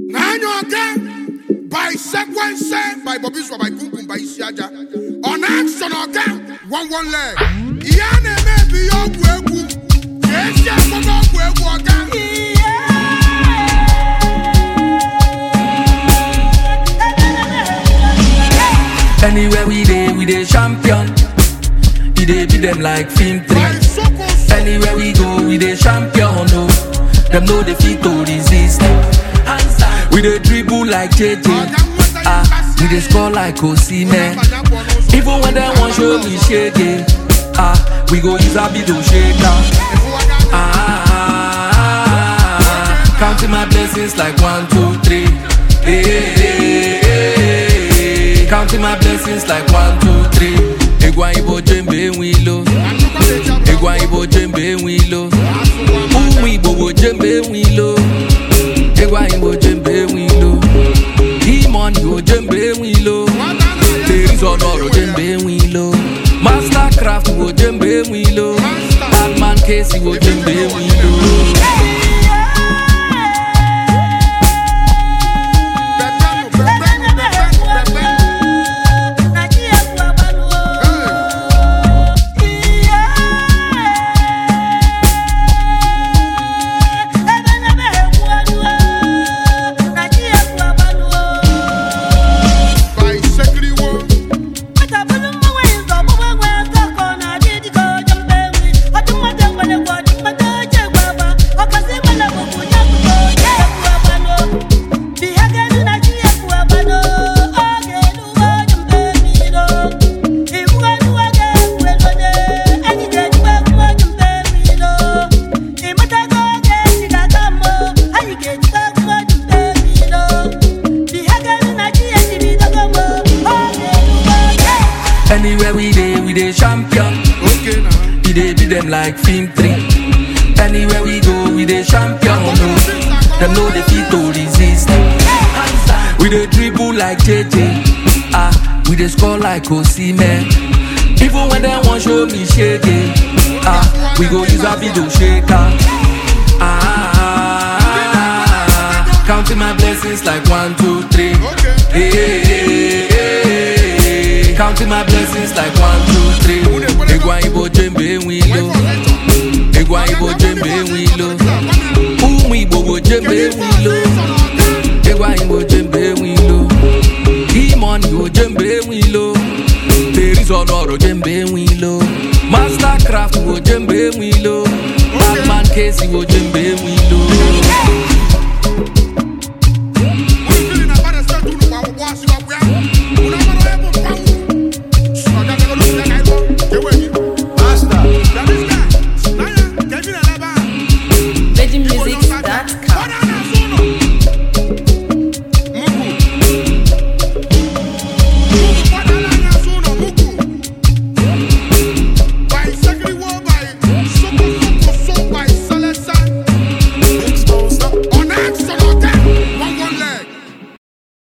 Nanyoga by sequence by Bobiswa by Kumkum by Isiaja. On action again, one leg. Yane maybe your wegu. Yes, anywhere we dey champion. We dey beat them like film 3. Anywhere we go, we dey champion. No, them no defeat to resist. We dey dribble like JJ. We dey score like Osimhen. Even when they want show me shake, we go use a bit to shake down. Counting my blessings like 1, 2, 3. Counting my blessings like 1, 2, 3. Egwa ibo jembe wilo. Egwa ibo jembe wilo. Umu ibo jembe wilo. Egwa ibo jembe wilo. Demon go jembe wilo. There is honor jembe wilo. Mastercraft go jembe wilo. Batman Casey go jembe wilo. Anywhere we dey champion. Okay, now. We dey beat them like film 3. Anywhere we go, we dey champion. No, them no defeat to resist. We dey dribble like JJ. We dey score like Osimhen. Even when they want show me shake, we go use a bit to shake. Counting my blessings like 1, 2, 3. Counting my blessings like 1, 2, 3. Egwa ibo jembe wilo. Egwa ibo jembe wilo. Umu ibo jembe wilo. Egwa ibo jembe wilo. Demon go jembe wilo. There is honor jembe wilo. Mastercraft go jembe wilo. Batman Casey go jembe wilo.